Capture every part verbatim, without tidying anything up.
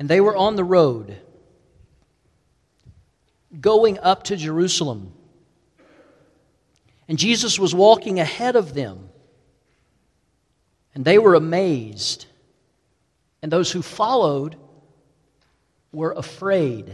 And they were on the road, going up to Jerusalem. And Jesus was walking ahead of them. And they were amazed. And those who followed were afraid.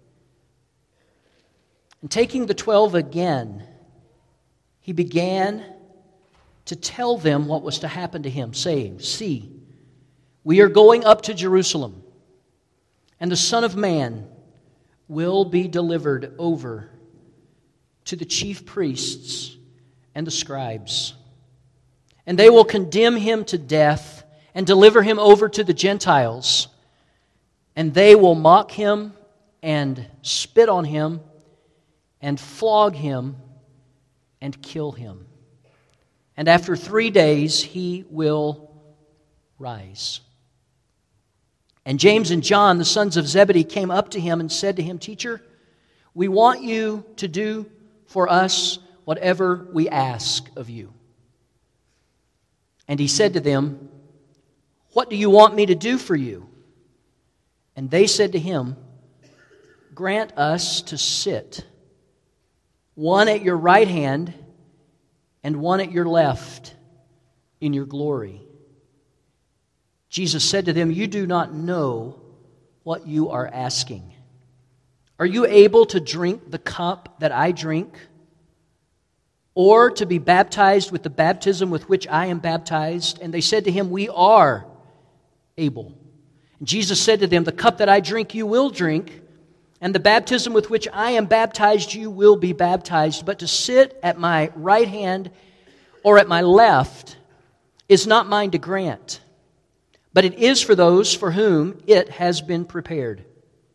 And taking the twelve again, he began to tell them what was to happen to him, saying, "See, we are going up to Jerusalem, and the Son of Man will be delivered over to the chief priests and the scribes. And they will condemn him to death and deliver him over to the Gentiles. And they will mock him and spit on him and flog him and kill him. And after three days he will rise." And James and John, the sons of Zebedee, came up to him and said to him, "Teacher, we want you to do for us whatever we ask of you." And he said to them, "What do you want me to do for you?" And they said to him, "Grant us to sit, one at your right hand and one at your left, in your glory." Jesus said to them, "You do not know what you are asking. Are you able to drink the cup that I drink, or to be baptized with the baptism with which I am baptized?" And they said to him, "We are able." And Jesus said to them, "The cup that I drink you will drink, and the baptism with which I am baptized you will be baptized. But to sit at my right hand or at my left is not mine to grant, but it is for those for whom it has been prepared."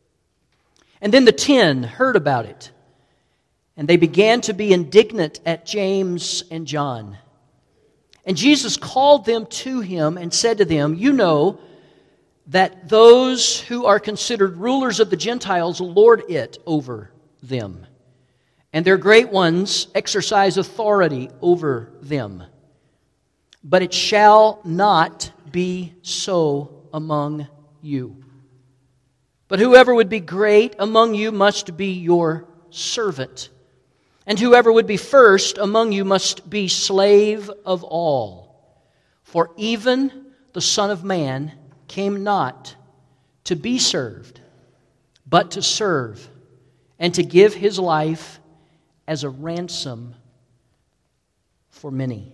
And then the ten heard about it, and they began to be indignant at James and John. And Jesus called them to him and said to them, "You know that those who are considered rulers of the Gentiles lord it over them, and their great ones exercise authority over them. But it shall not be so among you. But whoever would be great among you must be your servant, and whoever would be first among you must be slave of all. For even the Son of Man came not to be served, but to serve, and to give his life as a ransom for many."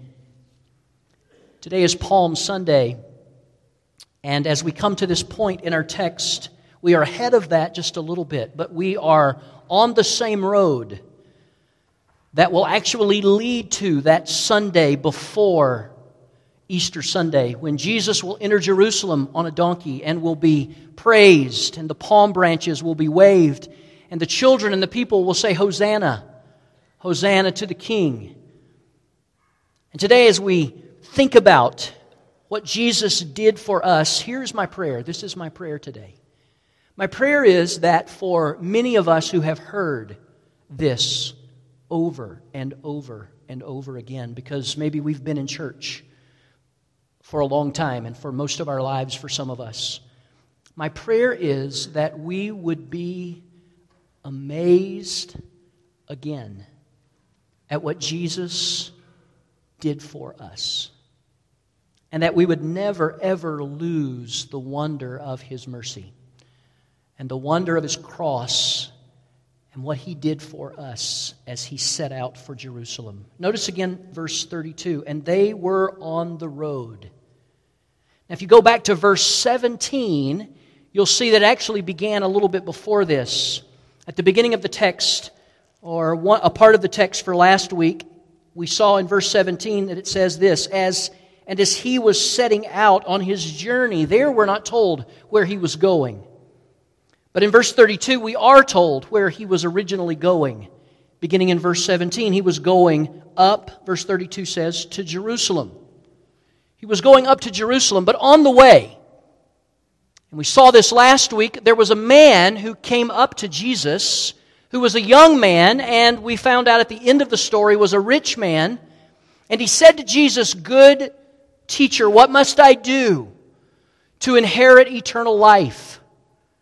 Today is Palm Sunday, and as we come to this point in our text, we are ahead of that just a little bit, but we are on the same road that will actually lead to that Sunday before Easter Sunday, when Jesus will enter Jerusalem on a donkey and will be praised, and the palm branches will be waved, and the children and the people will say, "Hosanna, Hosanna to the King." And today, as we think about what Jesus did for us, here's my prayer. This is my prayer today. My prayer is that for many of us who have heard this over and over and over again, because maybe we've been in church for a long time, and for most of our lives for some of us, my prayer is that we would be amazed again at what Jesus did for us, and that we would never, ever lose the wonder of His mercy and the wonder of His cross and what He did for us as He set out for Jerusalem. Notice again verse thirty-two, "And they were on the road." Now, if you go back to verse seventeen, you'll see that it actually began a little bit before this. At the beginning of the text, or one, a part of the text for last week, we saw in verse seventeen that it says this, as and as he was setting out on his journey, there we're not told where he was going. But in verse thirty-two, we are told where he was originally going. Beginning in verse seventeen, he was going up, verse thirty-two says, to Jerusalem. He was going up to Jerusalem, but on the way, and we saw this last week, there was a man who came up to Jesus, who was a young man, and we found out at the end of the story was a rich man, and he said to Jesus, "Good teacher, what must I do to inherit eternal life?"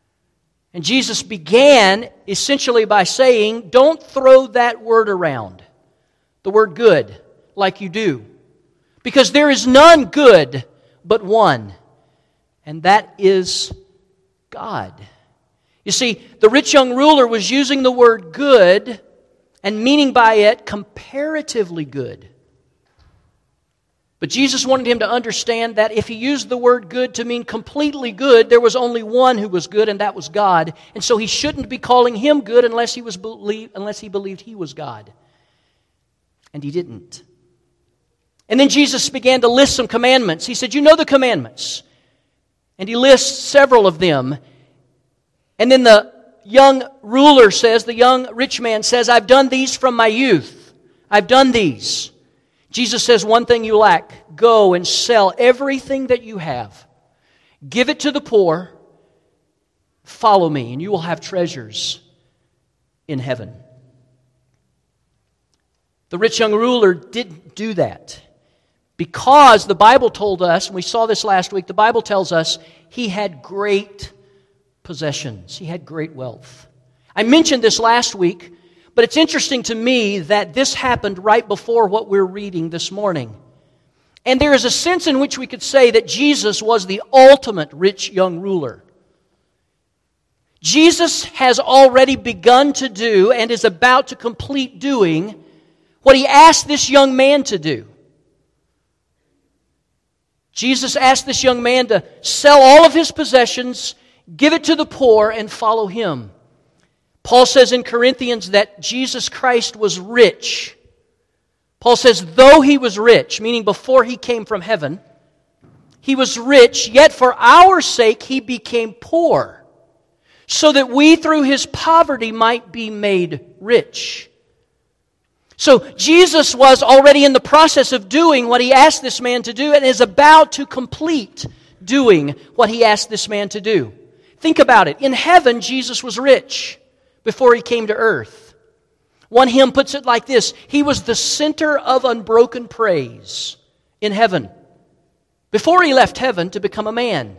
And Jesus began essentially by saying, don't throw that word around, the word good, like you do. Because there is none good but one, and that is God. You see, the rich young ruler was using the word good and meaning by it comparatively good. But Jesus wanted him to understand that if he used the word good to mean completely good, there was only one who was good, and that was God. And so he shouldn't be calling him good unless he was believe, unless he believed he was God. And he didn't. And then Jesus began to list some commandments. He said, you know the commandments. And he lists several of them. And then the young ruler says, the young rich man says, I've done these from my youth. I've done these. Jesus says, one thing you lack. Go and sell everything that you have. Give it to the poor. Follow me, and you will have treasures in heaven. The rich young ruler didn't do that. Because the Bible told us, and we saw this last week, the Bible tells us he had great possessions. He had great wealth. I mentioned this last week, but it's interesting to me that this happened right before what we're reading this morning. And there is a sense in which we could say that Jesus was the ultimate rich young ruler. Jesus has already begun to do and is about to complete doing what he asked this young man to do. Jesus asked this young man to sell all of his possessions, give it to the poor, and follow him. Paul says in Corinthians that Jesus Christ was rich. Paul says, though he was rich, meaning before he came from heaven, he was rich, yet for our sake he became poor, so that we through his poverty might be made rich. So Jesus was already in the process of doing what he asked this man to do and is about to complete doing what he asked this man to do. Think about it. In heaven, Jesus was rich before he came to earth. One hymn puts it like this: he was the center of unbroken praise in heaven before he left heaven to become a man.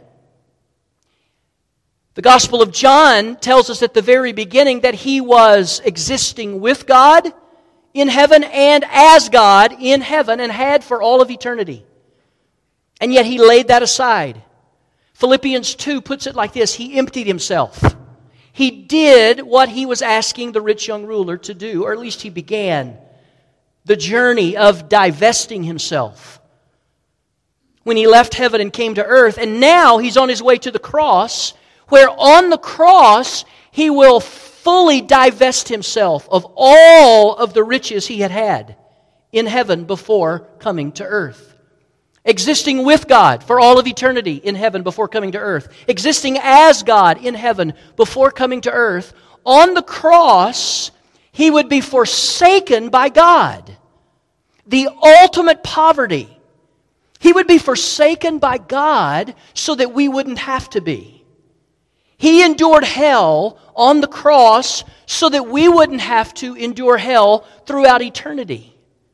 The Gospel of John tells us at the very beginning that he was existing with God in heaven and as God in heaven and had for all of eternity. And yet he laid that aside. Philippians two puts it like this: he emptied himself. He did what he was asking the rich young ruler to do, or at least he began the journey of divesting himself when he left heaven and came to earth. And now he's on his way to the cross, where on the cross he will fully divest himself of all of the riches he had had in heaven before coming to earth. Existing with God for all of eternity in heaven before coming to earth. Existing as God in heaven before coming to earth. On the cross, he would be forsaken by God. The ultimate poverty. He would be forsaken by God so that we wouldn't have to be. He endured hell on the cross so that we wouldn't have to endure hell throughout eternity.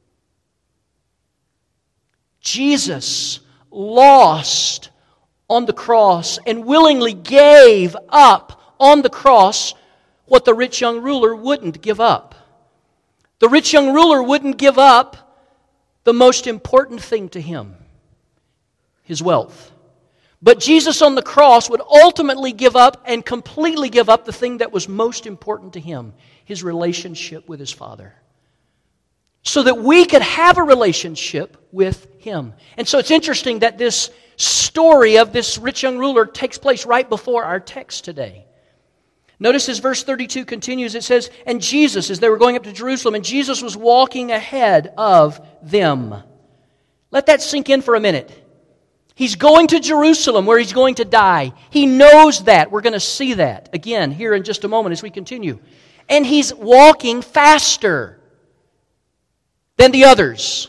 Jesus lost on the cross and willingly gave up on the cross what the rich young ruler wouldn't give up. The rich young ruler wouldn't give up the most important thing to him, his wealth. But Jesus on the cross would ultimately give up and completely give up the thing that was most important to him, his relationship with his Father. So that we could have a relationship with him. And so it's interesting that this story of this rich young ruler takes place right before our text today. Notice as verse thirty-two continues, it says, and Jesus, as they were going up to Jerusalem, and Jesus was walking ahead of them. Let that sink in for a minute. He's going to Jerusalem where he's going to die. He knows that. We're going to see that again here in just a moment as we continue. And he's walking faster than the others.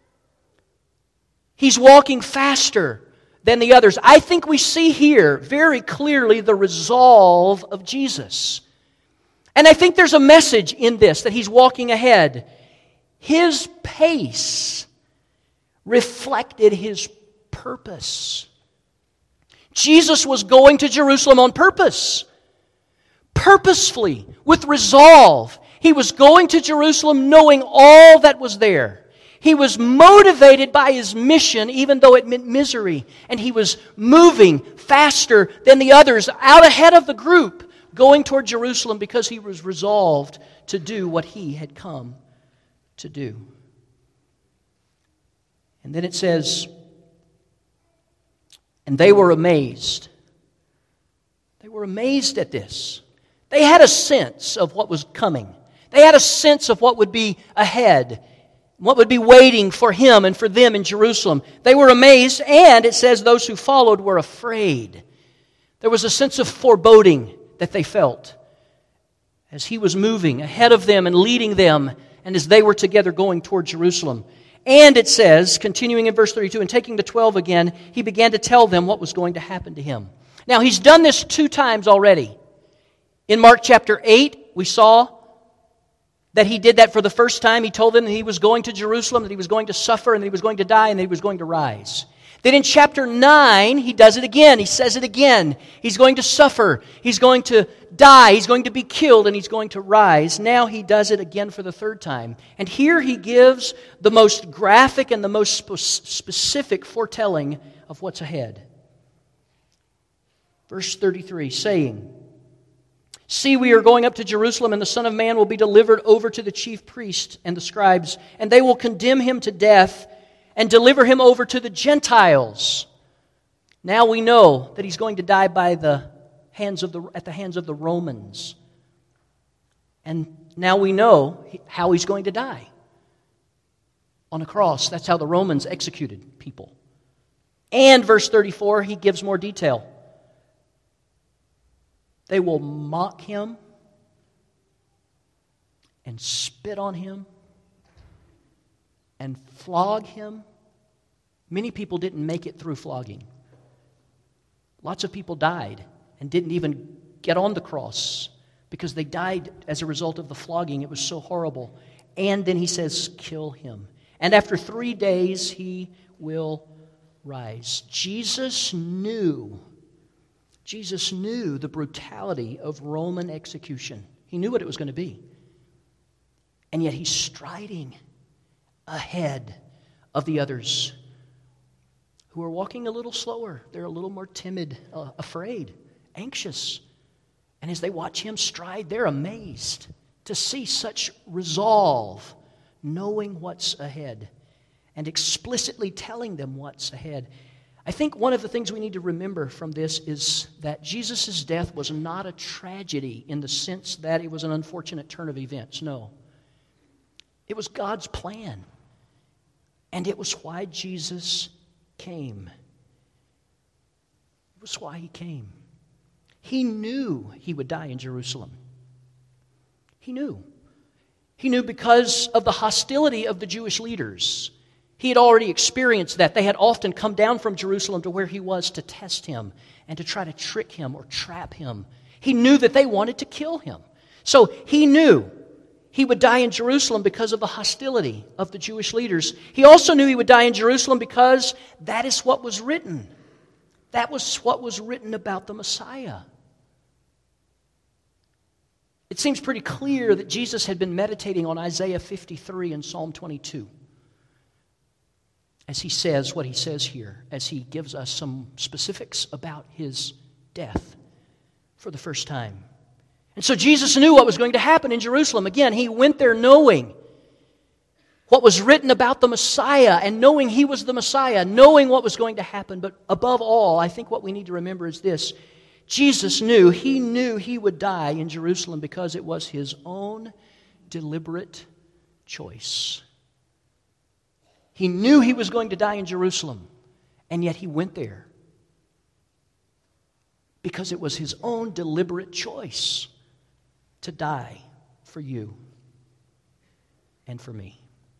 He's walking faster than the others. I think we see here very clearly the resolve of Jesus. And I think there's a message in this, that he's walking ahead. His pace reflected his purpose. Jesus was going to Jerusalem on purpose. purposefully, with resolve. He was going to Jerusalem knowing all that was there. He was motivated by his mission, even though it meant misery. And he was moving faster than the others, out ahead of the group, going toward Jerusalem because he was resolved to do what he had come to do. And then it says, and they were amazed. They were amazed at this. They had a sense of what was coming. They had a sense of what would be ahead, what would be waiting for him and for them in Jerusalem. They were amazed, and it says those who followed were afraid. There was a sense of foreboding that they felt as he was moving ahead of them and leading them, and as they were together going toward Jerusalem. And it says, continuing in verse thirty-two, and taking the twelve again, he began to tell them what was going to happen to him. Now, he's done this two times already. In Mark chapter eight, we saw that he did that for the first time. He told them that he was going to Jerusalem, that he was going to suffer, and that he was going to die, and that he was going to rise. Then in chapter nine, he does it again. He says it again. He's going to suffer. He's going to die. He's going to be killed, and he's going to rise. Now he does it again for the third time. And here he gives the most graphic and the most sp- specific foretelling of what's ahead. Verse thirty-three, saying, "See, we are going up to Jerusalem, and the Son of Man will be delivered over to the chief priests and the scribes, and they will condemn him to death and deliver him over to the Gentiles." Now we know that he's going to die by the hands of the at the hands of the Romans. And now we know how he's going to die. On a cross. That's how the Romans executed people. And verse thirty-four, he gives more detail. They will mock him and spit on him and flog him. Many people didn't make it through flogging. Lots of people died and didn't even get on the cross because they died as a result of the flogging. It was so horrible. And then he says, kill him. And after three days, he will rise. Jesus knew Jesus knew the brutality of Roman execution. He knew what it was going to be. And yet he's striding ahead of the others who are walking a little slower. They're a little more timid, uh, afraid, anxious. And as they watch him stride, they're amazed to see such resolve, knowing what's ahead, and explicitly telling them what's ahead. I think one of the things we need to remember from this is that Jesus' death was not a tragedy in the sense that it was an unfortunate turn of events. No. It was God's plan. And it was why Jesus came. It was why he came. He knew he would die in Jerusalem. He knew. He knew because of the hostility of the Jewish leaders. He had already experienced that. They had often come down from Jerusalem to where he was to test him and to try to trick him or trap him. He knew that they wanted to kill him. So he knew he would die in Jerusalem because of the hostility of the Jewish leaders. He also knew he would die in Jerusalem because that is what was written. That was what was written about the Messiah. It seems pretty clear that Jesus had been meditating on Isaiah fifty-three and Psalm twenty-two. As he says what he says here, as he gives us some specifics about his death for the first time. And so Jesus knew what was going to happen in Jerusalem. Again, he went there knowing what was written about the Messiah and knowing he was the Messiah, knowing what was going to happen. But above all, I think what we need to remember is this. Jesus knew, he knew he would die in Jerusalem because it was his own deliberate choice. He knew he was going to die in Jerusalem, and yet he went there because it was his own deliberate choice to die for you and for me.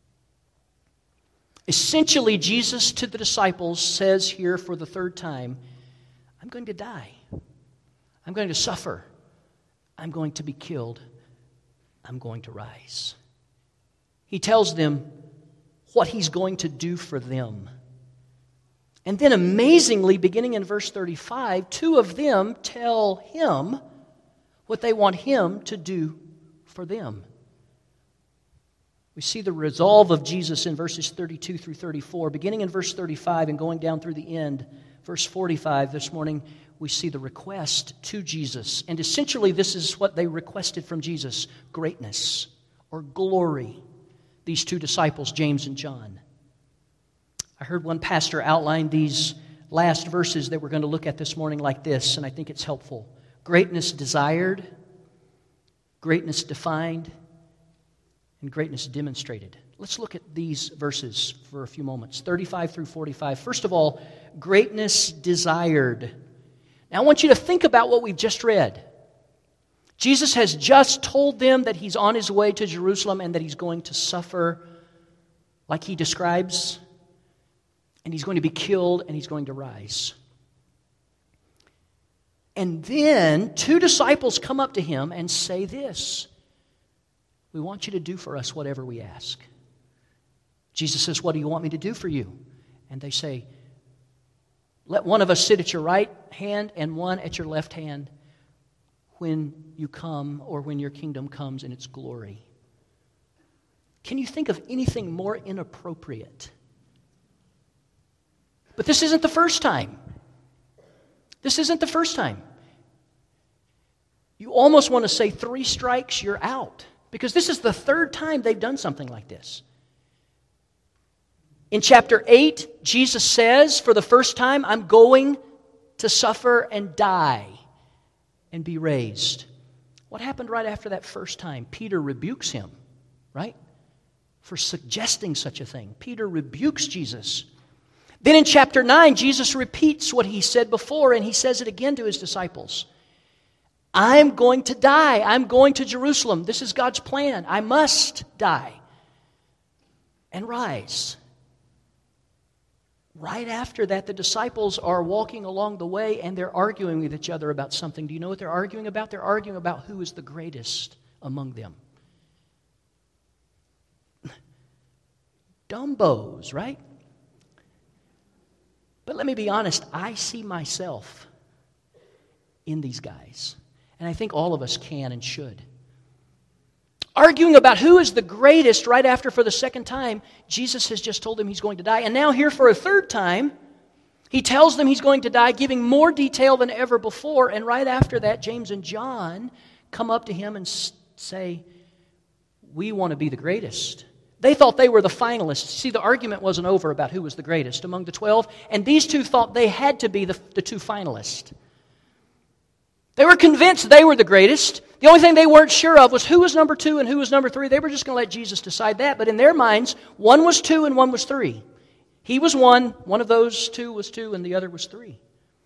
Essentially, Jesus to the disciples says here for the third time, I'm going to die. I'm going to suffer. I'm going to be killed. I'm going to rise. He tells them what he's going to do for them. And then amazingly, beginning in verse thirty-five, two of them tell him what they want Him to do for them. We see the resolve of Jesus in verses thirty-two through thirty-four. Beginning in verse thirty-five and going down through the end, verse forty-five, this morning we see the request to Jesus. And essentially this is what they requested from Jesus: greatness or glory. These two disciples, James and John. I heard one pastor outline these last verses that we're going to look at this morning like this, and I think it's helpful. Greatness desired, greatness defined, and greatness demonstrated. Let's look at these verses for a few moments, thirty-five through forty-five. First of all, greatness desired. Now I want you to think about what we've just read. Jesus has just told them that He's on His way to Jerusalem and that He's going to suffer like He describes, and He's going to be killed and He's going to rise. And then two disciples come up to Him and say this: we want you to do for us whatever we ask. Jesus says, what do you want me to do for you? And they say, let one of us sit at your right hand and one at your left hand when you come, or when your kingdom comes in its glory. Can you think of anything more inappropriate? But this isn't the first time. This isn't the first time. You almost want to say three strikes, you're out. Because this is the third time they've done something like this. In chapter eight, Jesus says for the first time, I'm going to suffer and die and be raised. What happened right after that first time? Peter rebukes him, right? For suggesting such a thing. Peter rebukes Jesus. Then in chapter nine, Jesus repeats what He said before, and He says it again to His disciples. I'm going to die. I'm going to Jerusalem. This is God's plan. I must die and rise. Right after that, the disciples are walking along the way and they're arguing with each other about something. Do you know what they're arguing about? They're arguing about who is the greatest among them. Dumbos, right? But let me be honest, I see myself in these guys. And I think all of us can and should. Arguing about who is the greatest right after, for the second time, Jesus has just told them He's going to die. And now here for a third time, He tells them He's going to die, giving more detail than ever before. And right after that, James and John come up to Him and say, we want to be the greatest. They thought they were the finalists. See, the argument wasn't over about who was the greatest among the twelve. And these two thought they had to be the, the two finalists. They were convinced they were the greatest. The only thing they weren't sure of was who was number two and who was number three. They were just going to let Jesus decide that. But in their minds, one was two and one was three. He was one, one of those two was two, and the other was three.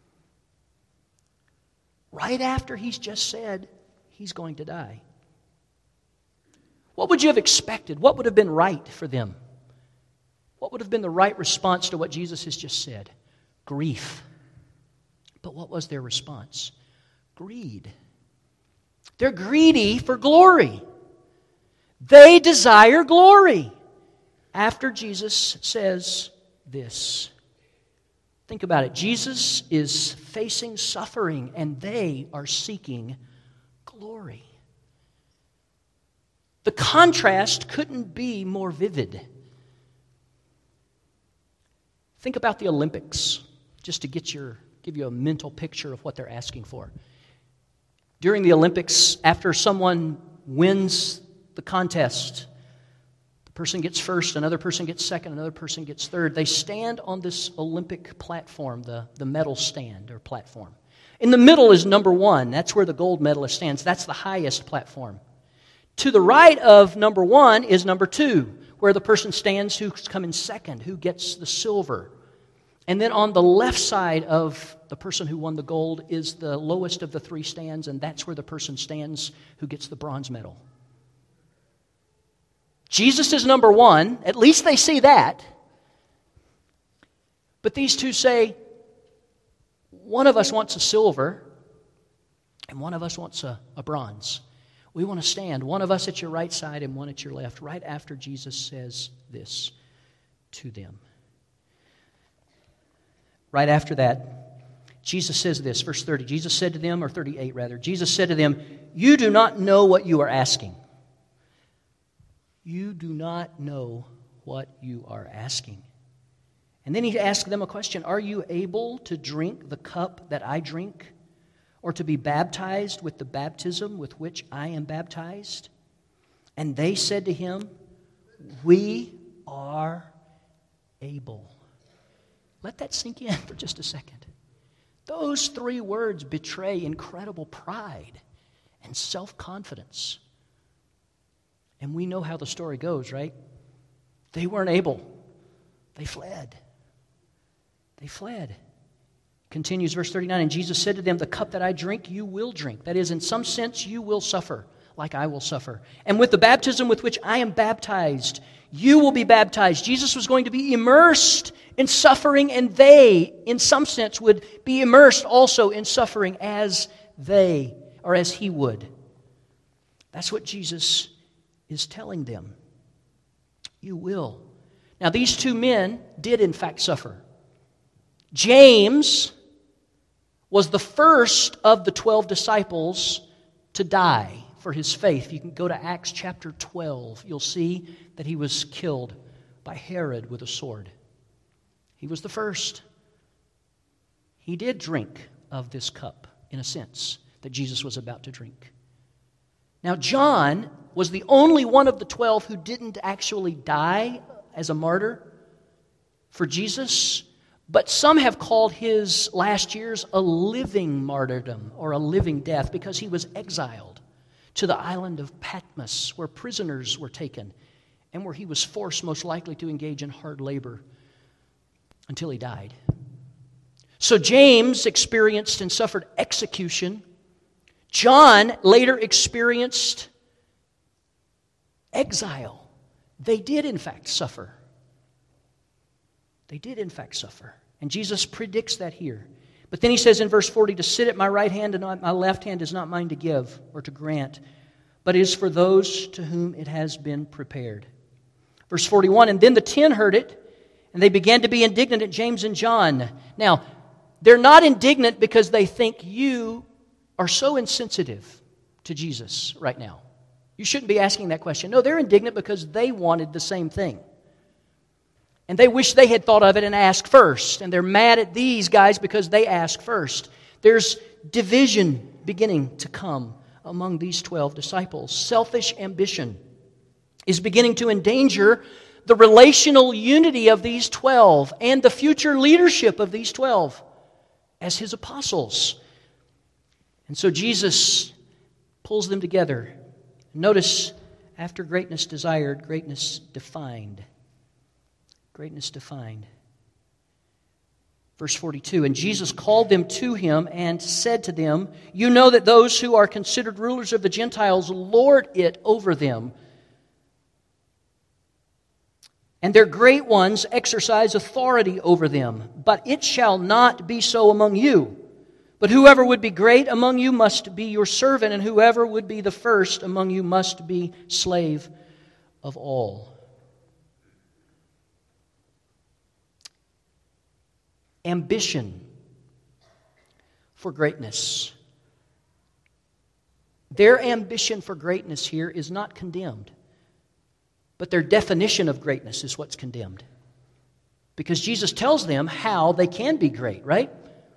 Right after He's just said He's going to die. What would you have expected? What would have been right for them? What would have been the right response to what Jesus has just said? Grief. But what was their response? Greed. They're greedy for glory. They desire glory. After Jesus says this. Think about it. Jesus is facing suffering and they are seeking glory. The contrast couldn't be more vivid. Think about the Olympics, just to get your, give you a mental picture of what they're asking for. During the Olympics, after someone wins the contest, the person gets first, another person gets second, another person gets third. They stand on this Olympic platform, the, the medal stand or platform. In the middle is number one. That's where the gold medalist stands. That's the highest platform. To the right of number one is number two, where the person stands who's come in second, who gets the silver. And then on the left side of the person who won the gold is the lowest of the three stands, and that's where the person stands who gets the bronze medal. Jesus is number one. At least they see that. But these two say, one of us wants a silver, and one of us wants a, a bronze. We want to stand, one of us at your right side and one at your left, right after Jesus says this to them. Right after that, Jesus says this, verse thirty. Jesus said to them, or thirty-eight rather, Jesus said to them, "You do not know what you are asking." You do not know what you are asking. And then he asked them a question. Are you able to drink the cup that I drink? Or to be baptized with the baptism with which I am baptized? And they said to him, we are able. Let that sink in for just a second. Those three words betray incredible pride and self-confidence. And we know how the story goes, right? They weren't able. They fled. They fled. Continues verse thirty-nine, and Jesus said to them, the cup that I drink, you will drink. That is, in some sense, you will suffer, like I will suffer. And with the baptism with which I am baptized, you will be baptized. Jesus was going to be immersed in suffering, and they, in some sense, would be immersed also in suffering as they, or as he would. That's what Jesus is telling them. You will. Now, these two men did, in fact, suffer. James was the first of the twelve disciples to die for his faith. If you can go to Acts chapter twelve, you'll see that he was killed by Herod with a sword. He was the first. He did drink of this cup, in a sense, that Jesus was about to drink. Now, John was the only one of the twelve who didn't actually die as a martyr for Jesus, but some have called his last years a living martyrdom or a living death because he was exiled to the island of Patmos, where prisoners were taken and where he was forced most likely to engage in hard labor until he died. So James experienced and suffered execution. John later experienced exile. They did, in fact, suffer. They did, in fact, suffer. And Jesus predicts that here. But then he says in verse forty, to sit at my right hand and at my left hand is not mine to give or to grant, but is for those to whom it has been prepared. Verse forty-one, and then the ten heard it, and they began to be indignant at James and John. Now, they're not indignant because they think you are so insensitive to Jesus right now. You shouldn't be asking that question. No, they're indignant because they wanted the same thing. And they wish they had thought of it and asked first. And they're mad at these guys because they asked first. There's division beginning to come among these twelve disciples. Selfish ambition is beginning to endanger the relational unity of these twelve and the future leadership of these twelve as his apostles. And so Jesus pulls them together. Notice, after greatness desired, greatness defined. Greatness defined. Verse forty-two, and Jesus called them to him and said to them, you know that those who are considered rulers of the Gentiles lord it over them, and their great ones exercise authority over them. But it shall not be so among you. But whoever would be great among you must be your servant, and whoever would be the first among you must be slave of all. Ambition for greatness. Their ambition for greatness here is not condemned, but their definition of greatness is what's condemned. Because Jesus tells them how they can be great, right?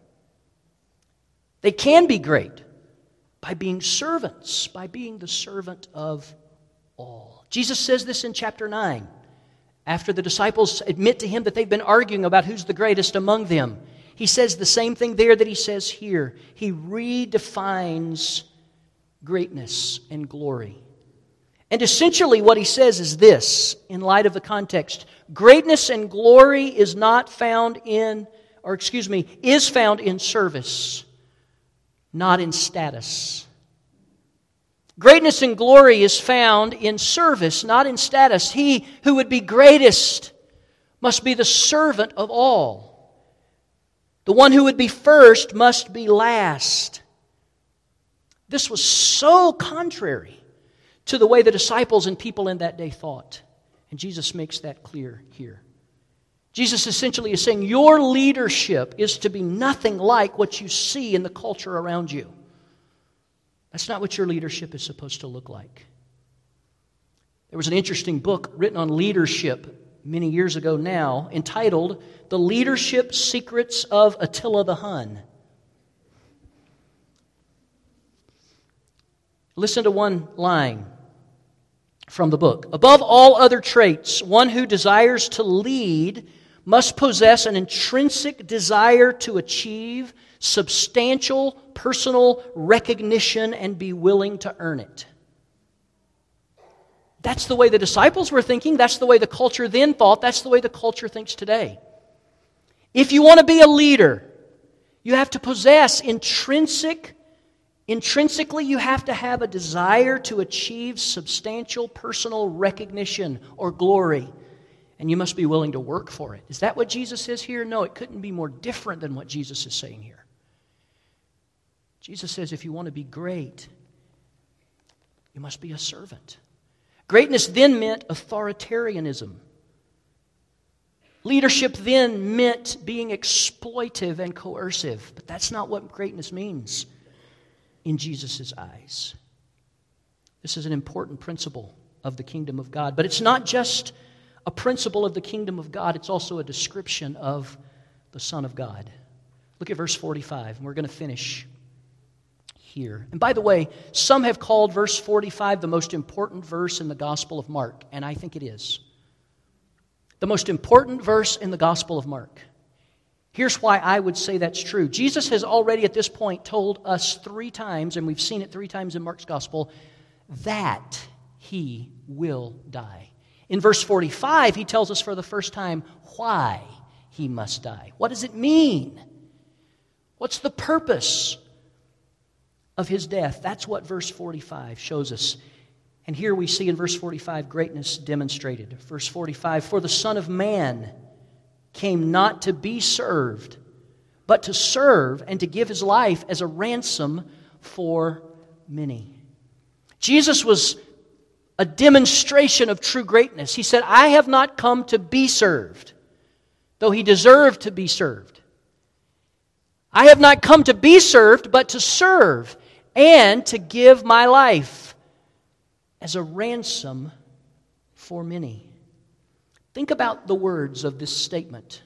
They can be great by being servants, by being the servant of all. Jesus says this in chapter nine. After the disciples admit to him that they've been arguing about who's the greatest among them, he says the same thing there that he says here. He redefines greatness and glory. And essentially what he says is this, in light of the context. Greatness and glory is not found in, or excuse me, is found in service, not in status. Greatness and glory is found in service, not in status. He who would be greatest must be the servant of all. The one who would be first must be last. This was so contrary to the way the disciples and people in that day thought. And Jesus makes that clear here. Jesus essentially is saying your leadership is to be nothing like what you see in the culture around you. That's not what your leadership is supposed to look like. There was an interesting book written on leadership many years ago now, entitled The Leadership Secrets of Attila the Hun. Listen to one line from the book. Above all other traits, one who desires to lead must possess an intrinsic desire to achieve substantial personal recognition and be willing to earn it. That's the way the disciples were thinking. That's the way the culture then thought. That's the way the culture thinks today. If you want to be a leader, you have to possess intrinsic, intrinsically you have to have a desire to achieve substantial personal recognition or glory. And you must be willing to work for it. Is that what Jesus says here? No, it couldn't be more different than what Jesus is saying here. Jesus says if you want to be great, you must be a servant. Greatness then meant authoritarianism. Leadership then meant being exploitive and coercive. But that's not what greatness means in Jesus' eyes. This is an important principle of the kingdom of God. But it's not just a principle of the kingdom of God, it's also a description of the Son of God. Look at verse forty-five, and we're going to finish here. And by the way, some have called verse forty-five the most important verse in the Gospel of Mark, and I think it is. The most important verse in the Gospel of Mark. Here's why I would say that's true. Jesus has already at this point told us three times, and we've seen it three times in Mark's Gospel, that He will die. In verse forty-five, He tells us for the first time why He must die. What does it mean? What's the purpose of His death? That's what verse forty-five shows us. And here we see in verse forty-five greatness demonstrated. Verse forty-five, for the Son of Man came not to be served, but to serve and to give His life as a ransom for many. Jesus was a demonstration of true greatness. He said, I have not come to be served, though He deserved to be served. I have not come to be served, but to serve and to give my life as a ransom for many. Think about the words of this statement.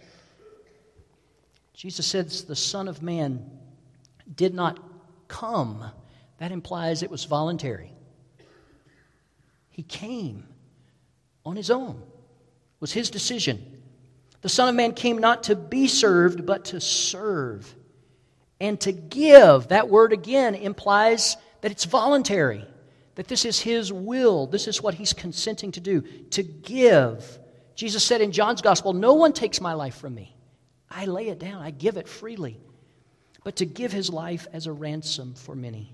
Jesus says the Son of Man did not come. That implies it was voluntary. He came on His own. It was His decision. The Son of Man came not to be served, but to serve and to give. That word again implies that it's voluntary, that this is His will. This is what He's consenting to do, to give. Jesus said in John's Gospel, no one takes my life from me. I lay it down. I give it freely. But to give His life as a ransom for many.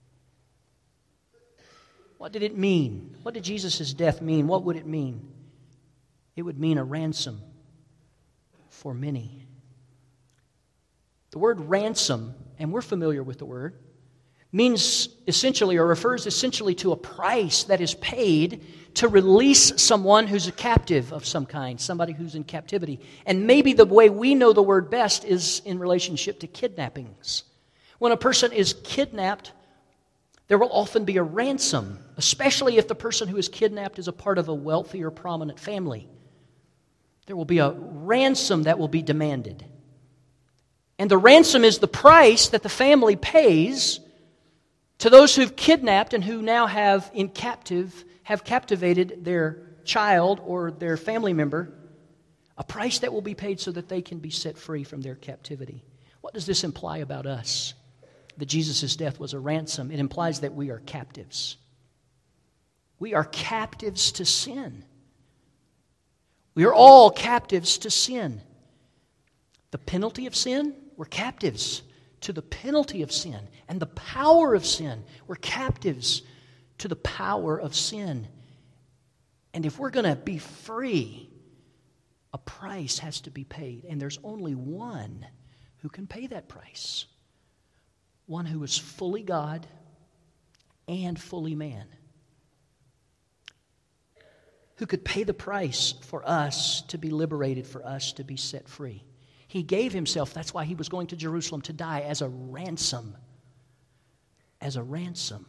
What did it mean? What did Jesus' death mean? What would it mean? It would mean a ransom for many. The word ransom, and we're familiar with the word, means essentially or refers essentially to a price that is paid to release someone who's a captive of some kind, somebody who's in captivity. And maybe the way we know the word best is in relationship to kidnappings. When a person is kidnapped, there will often be a ransom, especially if the person who is kidnapped is a part of a wealthy or prominent family. There will be a ransom that will be demanded. And the ransom is the price that the family pays to those who've kidnapped and who now have in captive, have captivated their child or their family member, a price that will be paid so that they can be set free from their captivity. What does this imply about us? That Jesus' death was a ransom. It implies that we are captives. We are captives to sin. We are all captives to sin. The penalty of sin, we're captives to the penalty of sin. And the power of sin, we're captives to the power of sin. And if we're going to be free, a price has to be paid. And there's only one who can pay that price. One who is fully God and fully man. who could pay the price for us to be liberated, for us to be set free. He gave himself. That's why he was going to Jerusalem to die as a ransom. As a ransom.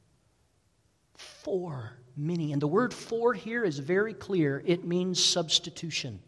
For many. And the word for here is very clear. It means substitution.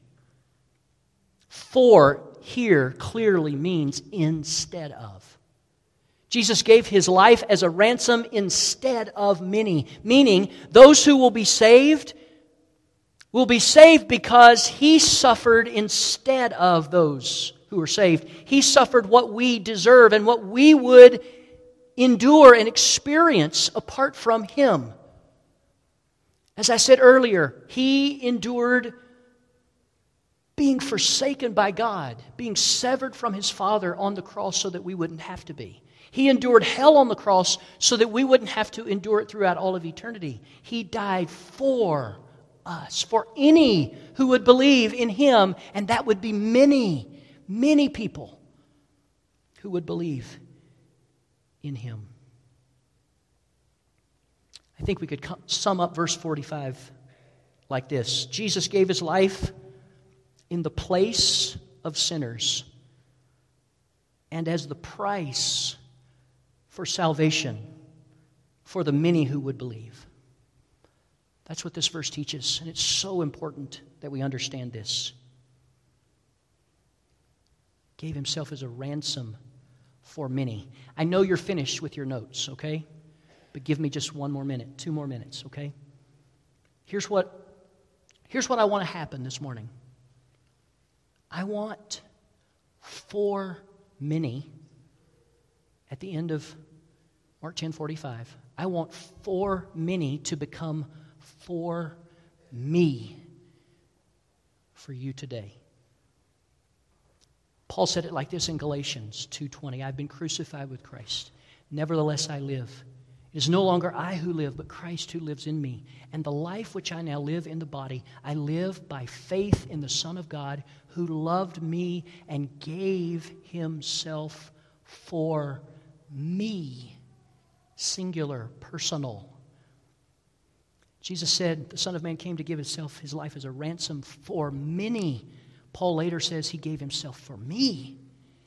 For here clearly means instead of. Jesus gave his life as a ransom instead of many. Meaning, those who will be saved will be saved because he suffered instead of those who are saved. He suffered what we deserve and what we would endure and experience apart from him. As I said earlier, he endured being forsaken by God, being severed from his Father on the cross so that we wouldn't have to be. He endured hell on the cross so that we wouldn't have to endure it throughout all of eternity. He died for us, for any who would believe in him, and that would be many, many people who would believe in him. I think we could sum up verse forty-five like this. Jesus gave his life in the place of sinners and as the price for salvation for the many who would believe. That's what this verse teaches, and it's so important that we understand this. Gave himself as a ransom for many. I know you're finished with your notes, okay? But give me just one more minute, two more minutes, okay? Here's what, here's what I want to happen this morning. I want for many, at the end of Mark ten forty-five, I want for many to become for me, for you today. Paul said it like this in Galatians two twenty, I've been crucified with Christ. Nevertheless I live. It is no longer I who live, but Christ who lives in me. And the life which I now live in the body, I live by faith in the Son of God who loved me and gave himself for me. Singular, personal. Jesus said the Son of Man came to give himself, his life as a ransom for many. Paul later says he gave himself for me.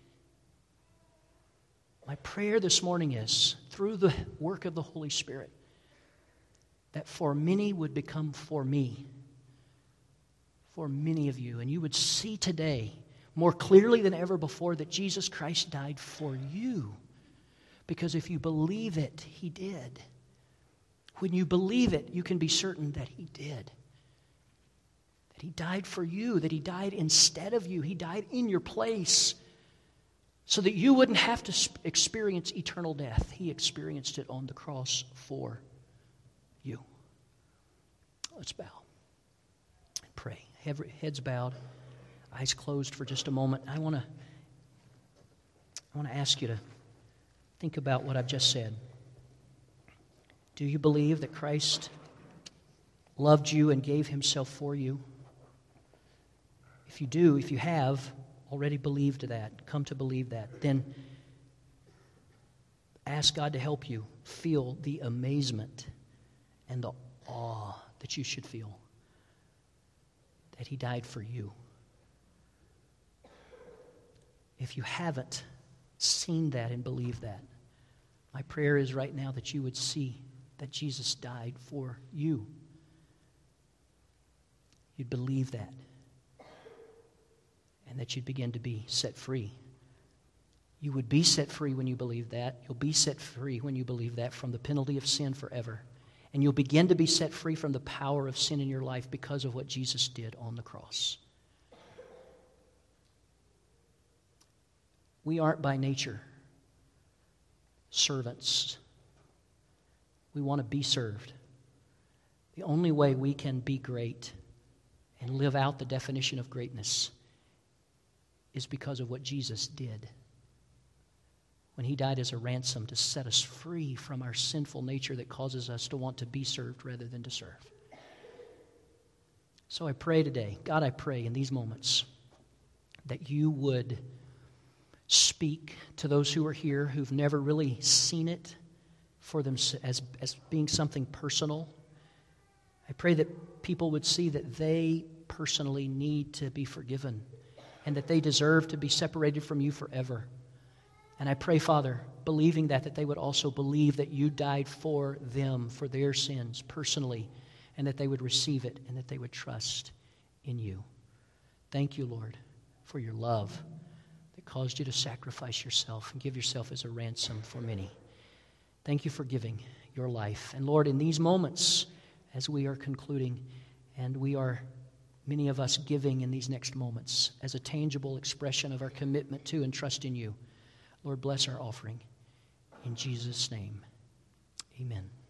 My prayer this morning is, through the work of the Holy Spirit, that for many would become for me. For many of you. And you would see today, more clearly than ever before, that Jesus Christ died for you. Because if you believe it, he did. When you believe it, you can be certain that he did. That he died for you, that he died instead of you. He died in your place so that you wouldn't have to experience eternal death. He experienced it on the cross for you. Let's bow and pray. Heads bowed, eyes closed for just a moment. I want to I want to ask you to think about what I've just said. Do you believe that Christ loved you and gave himself for you? If you do, if you have already believed that, come to believe that, then ask God to help you feel the amazement and the awe that you should feel that he died for you. If you haven't seen that and believed that, my prayer is right now that you would see that Jesus died for you. You'd believe that. And that you'd begin to be set free. You would be set free when you believe that. You'll be set free when you believe that from the penalty of sin forever. And you'll begin to be set free from the power of sin in your life because of what Jesus did on the cross. We aren't by nature servants. We want to be served. The only way we can be great and live out the definition of greatness is because of what Jesus did when he died as a ransom to set us free from our sinful nature that causes us to want to be served rather than to serve. So I pray today, God, I pray in these moments that you would speak to those who are here who've never really seen it for them as, as being something personal. I pray that people would see that they personally need to be forgiven and that they deserve to be separated from you forever. And I pray, Father, believing that, that they would also believe that you died for them, for their sins personally, and that they would receive it and that they would trust in you. Thank you, Lord, for your love that caused you to sacrifice yourself and give yourself as a ransom for many. Thank you for giving your life. And Lord, in these moments, as we are concluding, and we are, many of us, giving in these next moments as a tangible expression of our commitment to and trust in you, Lord, bless our offering. In Jesus' name, amen.